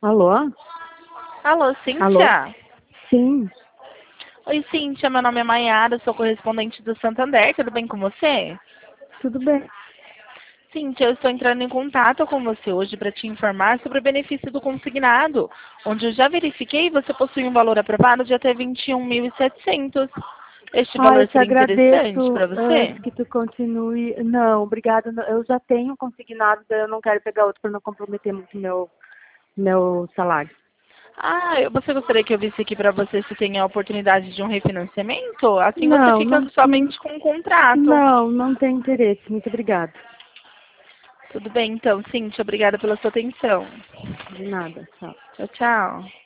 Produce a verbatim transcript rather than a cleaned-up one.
Alô? Alô, Alô? Cíntia? Sim, Oi, Cíntia, meu nome é Maiara, sou correspondente do Santander, tudo bem com você? tudo bem. Cíntia, eu estou entrando em contato com você hoje para te informar sobre o benefício do consignado, onde eu já verifiquei e você possui um valor aprovado de até vinte e um mil e setecentos. Este Ah, eu valor te seria interessante agradeço para antes você? que tu continue. Não, obrigada. não- Eu já tenho consignado, daí eu não quero pegar outro para não comprometer muito meu, meu salário. Ah, eu- você gostaria que eu visse aqui para você se tem a oportunidade de um refinanciamento? Assim você Não, fica não, não, somente com um contrato. não, não tem interesse. Muito obrigada. Tudo bem, então, Cíntia, obrigada pela sua atenção. De nada, tchau. Tchau, tchau.